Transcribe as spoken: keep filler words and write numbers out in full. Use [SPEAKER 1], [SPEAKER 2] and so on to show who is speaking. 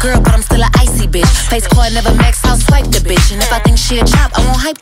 [SPEAKER 1] girl, but I'm still an icy bitch. Face card never max, I'll swipe the bitch. And if I think she a chop, I won't hype